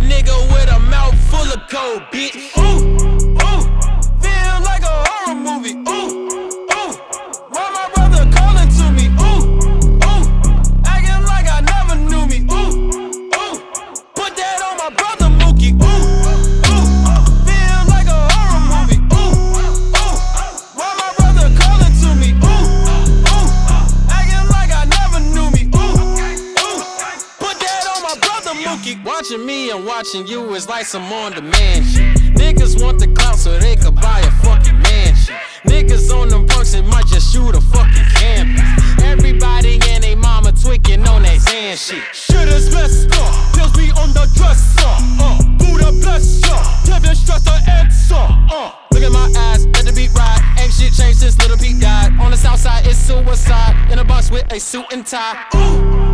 nigga with a mouth full of cold, bitch. Ooh, ooh, feel like a horror movie. Ooh, ooh, why my brother calling to me? Ooh, ooh, acting like I never knew me. Ooh, ooh, put that on my brother Mookie. Ooh, ooh, feel like a horror movie. Ooh, ooh, why my brother calling to me? Ooh, ooh, acting like I never knew me. Ooh, ooh, put that on my brother Mookie. Watching me and watching you is like some on-demand shit. Niggas want the clout so they could buy a fucking mansion. Niggas on them punks and might just shoot a fucking campus. Everybody and they mama tweaking on that Zan shit. Shit is messed up, pills be on the dresser. Buddha bless ya, Kevin stress the answer. Look at my eyes, let the beat ride. Ain't shit changed since Little Pete died. On the south side, it's suicide. In a box with a suit and tie. Ooh.